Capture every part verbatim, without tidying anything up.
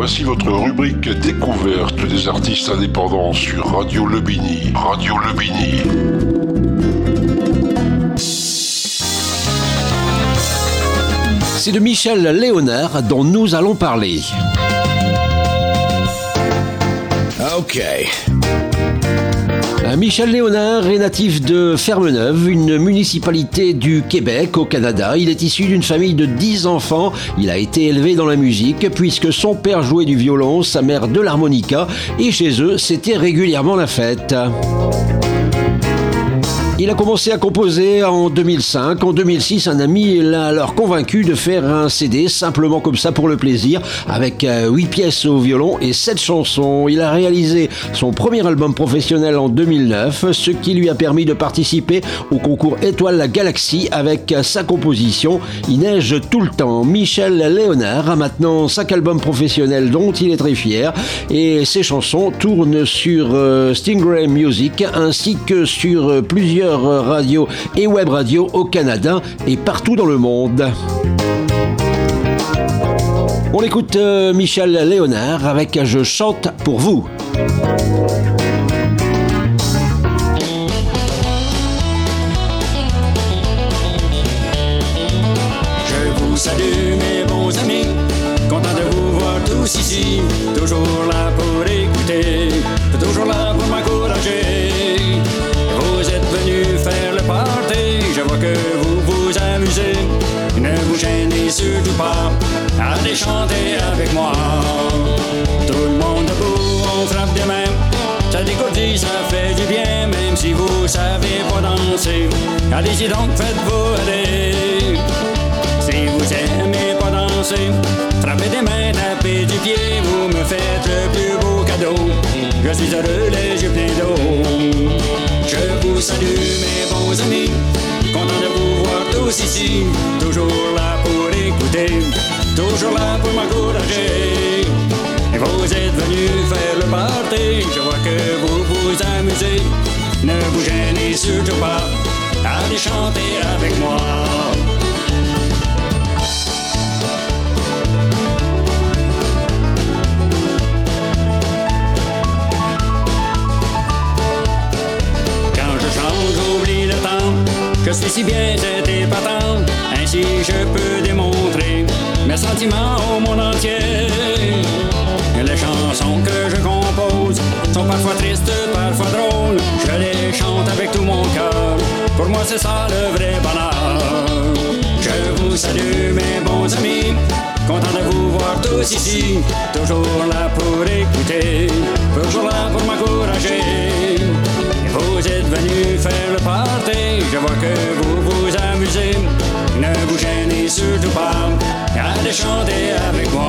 Voici votre rubrique découverte des artistes indépendants sur Radio Le Bini. Radio Le Bini. C'est de Michel Léonard dont nous allons parler. Ok. Michel Léonard est natif de Fermeneuve, une municipalité du Québec au Canada. Il est issu d'une famille de dix enfants. Il a été élevé dans la musique puisque son père jouait du violon, sa mère de l'harmonica et chez eux, c'était régulièrement la fête. Il a commencé à composer en deux mille cinq. En deux mille six, un ami l'a alors convaincu de faire un C D, simplement comme ça pour le plaisir, avec huit pièces au violon et sept chansons. Il a réalisé son premier album professionnel en deux mille neuf, ce qui lui a permis de participer au concours Étoile la Galaxie avec sa composition « Il neige tout le temps ». Michel Léonard a maintenant cinq albums professionnels dont il est très fier et ses chansons tournent sur Stingray Music ainsi que sur plusieurs radio et web radio au Canada et partout dans le monde. On écoute euh, Michel Léonard avec Je chante pour vous. Je vous salue mes bons amis, content de vous voir tous ici, toujours là pour écouter, toujours là pour m'encourager. Vous êtes venus faire le party, je vois que vous vous amusez. Ne vous gênez surtout pas, allez chanter avec moi. Tout le monde debout, on frappe des mains, ça dégourdit, ça fait du bien. Même si vous savez pas danser, allez-y donc, faites-vous aller. Si vous aimez pas danser, frappez des mains, tapez du pied, vous me faites le plus beau cadeau. Je suis heureux, les yeux pleins d'eau. Je vous salue mes bons amis, content de vous voir tous ici, toujours là pour écouter, toujours là pour m'encourager. Vous êtes venus faire le party, je vois que vous vous amusez. Ne vous gênez surtout pas, allez chanter avec moi. J'oublie le temps, je suis si bien, c'est épatant. Ainsi je peux démontrer mes sentiments au monde entier. Les chansons que je compose sont parfois tristes, parfois drôles. Je les chante avec tout mon cœur, pour moi c'est ça le vrai bonheur. Je vous salue mes bons amis, content de vous voir tous ici, toujours là pour écouter, toujours là pour m'encourager. Vous êtes venus faire le party, je vois que vous vous amusez. Ne vous gênez surtout pas, allez chanter avec moi.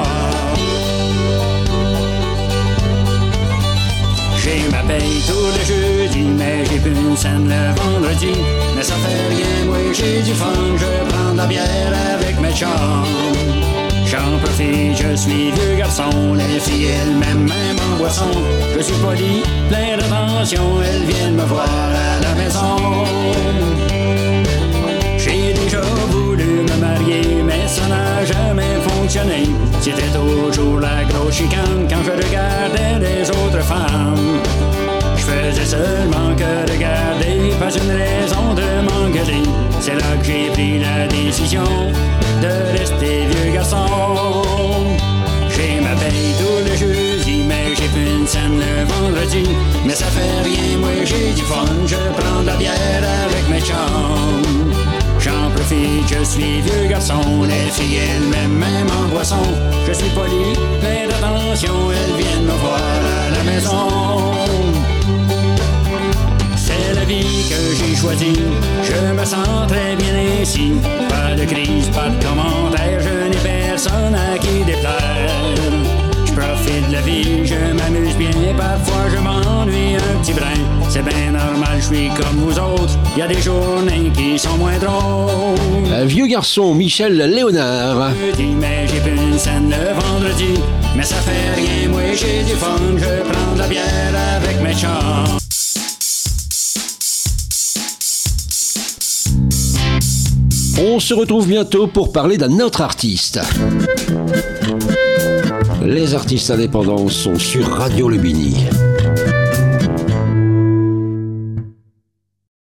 J'ai ma paye tous les jeudis, mais j'ai plus une scène le vendredi. Mais ça fait rien, moi j'ai du fun, je prends de la bière avec mes chums. J'en profite, je suis vieux garçon, les filles elles m'aiment même en boisson. Je suis poli, plein d'attention, elles viennent me voir à la maison. J'ai déjà voulu me marier, mais ça n'a jamais fonctionné. C'était toujours la grosse chicane quand je regardais les autres femmes. Je faisais seulement que regarder, pas une raison de m'engueuler. C'est là que j'ai pris la décision de rester vieux garçon. J'ai ma paye tous les jeudis, mais j'ai plus une scène le vendredi. Mais ça fait rien, moi j'ai du fun, je prends de la bière avec mes chums. J'en profite, je suis vieux garçon, les filles elles m'aiment même en boisson. Je suis poli, plein d'attention, elles viennent me voir à la maison. C'est la vie que j'ai choisie, je me sens très bien ici. Pas de crise, pas de commentaires, je n'ai personne à qui déplaire. Je profite de la vie, je m'amuse bien, parfois je m'ennuie un petit brin. C'est bien normal, je suis comme vous autres, il y a des journées qui sont moins drôles. Un vieux garçon, Michel Léonard. Mais j'ai plus une scène le vendredi, mais ça fait rien, moi j'ai du fun, je prends de la bière avec mes chums. On se retrouve bientôt pour parler d'un autre artiste. Les artistes indépendants sont sur Radio Lubini.